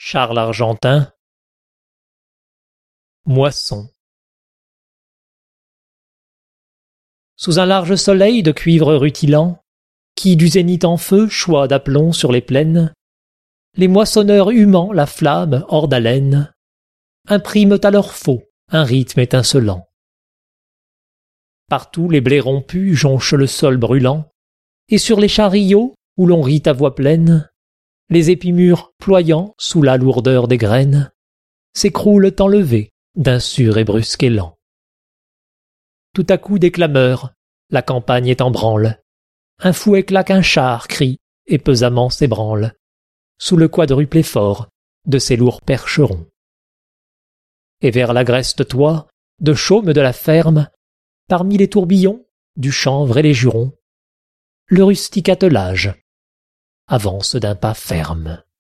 Charles Argentin. Moisson. Sous un large soleil de cuivre rutilant, qui du zénith en feu choix d'aplomb sur les plaines, les moissonneurs humant la flamme hors d'haleine impriment à leur faux un rythme étincelant. Partout les blés rompus jonchent le sol brûlant, et sur les chariots, où l'on rit à voix pleine, les épis mûrs ployant sous la lourdeur des graines s'écroulent enlevés d'un sûr et brusque élan. Tout à coup des clameurs, la campagne est en branle, un fouet claque un char, crie, et pesamment s'ébranle, sous le quadruple effort de ses lourds percherons. Et vers l'agreste toit, de chaume de la ferme, parmi les tourbillons, du chanvre et les jurons, le rustique attelage avance d'un pas ferme.